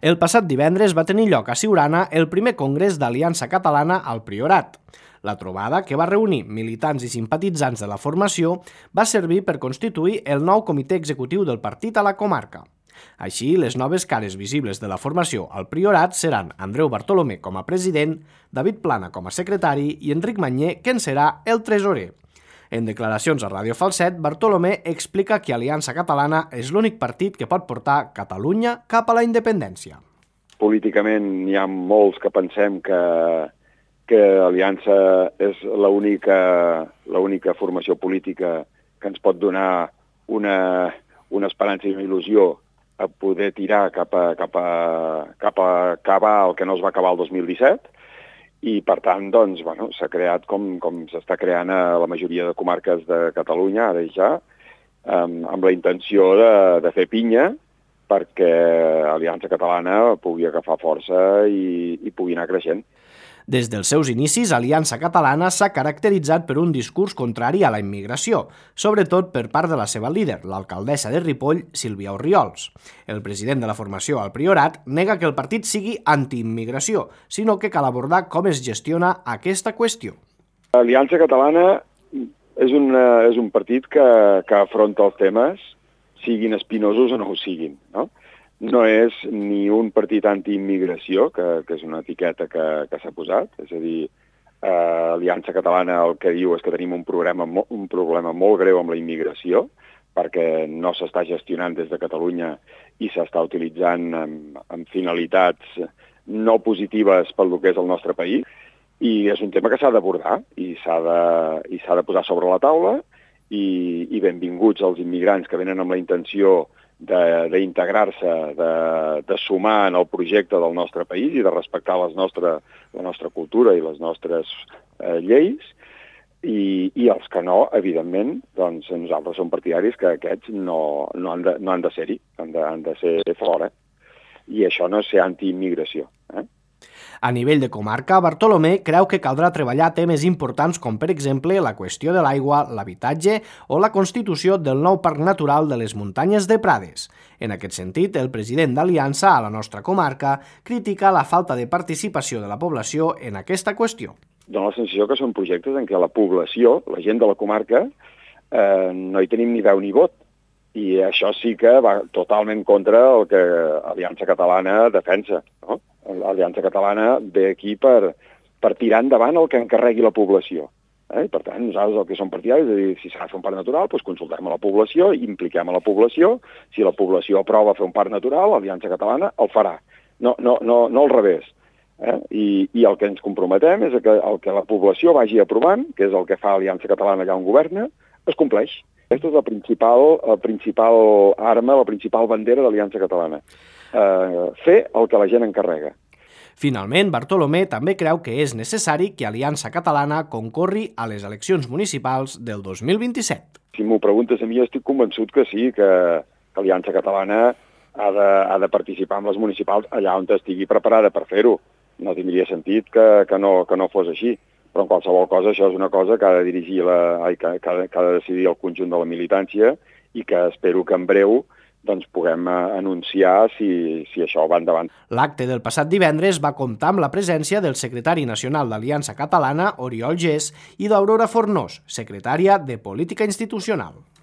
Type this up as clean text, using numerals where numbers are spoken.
El passat divendres va tenir lloc a Siurana el primer congrés d'Aliança Catalana al Priorat. La trobada, que va reunir militants i simpatitzants de la formació, va servir per constituir el nou comitè executiu del partit a la comarca. Així, les noves cares visibles de la formació al Priorat seran Andreu Bartolomé com a president, David Plana com a secretari i Enric Manyer, que en serà el tresorer. En declaracions a Ràdio Falset, Bartolomé explica que Aliança Catalana és l'únic partit que pot portar Catalunya cap a la independència. Políticament hi ha molts que pensem que Aliança és l'única formació política que ens pot donar una esperança i una il·lusió a poder tirar cap a acabar el que no es va acabar el 2017. I, per tant, doncs, s'ha creat com s'està creant a la majoria de comarques de Catalunya, ara ja, amb la intenció de fer pinya perquè Aliança Catalana pugui agafar força i pugui anar creixent. Des dels seus inicis, Aliança Catalana s'ha caracteritzat per un discurs contrari a la immigració, sobretot per part de la seva líder, l'alcaldessa de Ripoll, Sílvia Orriols. El president de la formació al Priorat nega que el partit sigui antiimmigració, sinó que cal abordar com es gestiona aquesta qüestió. Aliança Catalana és un partit que afronta els temes, siguin espinosos o no ho siguin, no? No és ni un partit antiimmigració, que és una etiqueta que s'ha posat, és a dir, Aliança Catalana el que diu és que tenim un problema molt greu amb la immigració, perquè no s'està gestionant des de Catalunya i s'està utilitzant amb finalitats no positives pel que és el nostre país, i és un tema que s'ha d'abordar i s'ha de posar sobre la taula, i benvinguts els immigrants que venen amb la intenció d'integrar-se, de sumar en el projecte del nostre país i de respectar la nostra cultura i les nostres lleis, i els que no, evidentment, doncs nosaltres som partidaris que aquests no han de ser-hi, han de ser fora. I això no és ser antiimmigració. A nivell de comarca, Bartolomé creu que caldrà treballar temes importants com, per exemple, la qüestió de l'aigua, l'habitatge o la constitució del nou Parc Natural de les Muntanyes de Prades. En aquest sentit, el president d'Aliança a la nostra comarca critica la falta de participació de la població en aquesta qüestió. Dóna la sensació que són projectes en què la població, la gent de la comarca, no hi tenim ni veu ni vot. I això sí que va totalment contra el que Aliança Catalana defensa, no? L'Aliança Catalana ve aquí per tirar endavant el que encarregui la població. I, per tant, nosaltres el que som partidaris és dir, si s'ha de fer un parc natural, doncs consultem a la població, impliquem a la població. Si la població aprova fer un parc natural, l'Aliança Catalana el farà. No al revés. I el que ens comprometem és que el que la població vagi aprovant, que és el que fa Aliança Catalana allà on governa, es compleix. Aquesta és la principal arma, la principal bandera d'Aliança Catalana. Fer el que la gent encarrega. Finalment, Bartolomé també creu que és necessari que Aliança Catalana concorri a les eleccions municipals del 2027. Si m'ho preguntes a mi, estic convençut que sí, que Aliança Catalana ha de participar en les municipals allà on estigui preparada per fer-ho. No tindria sentit que no fos així. Però en qualsevol cosa això és una cosa que ha de decidir el conjunt de la militància i que espero que en breu puguem anunciar si això va endavant. L'acte del passat divendres va comptar amb la presència del secretari nacional d'Aliança Catalana, Oriol Gés, i d'Aurora Fornós, secretària de Política Institucional.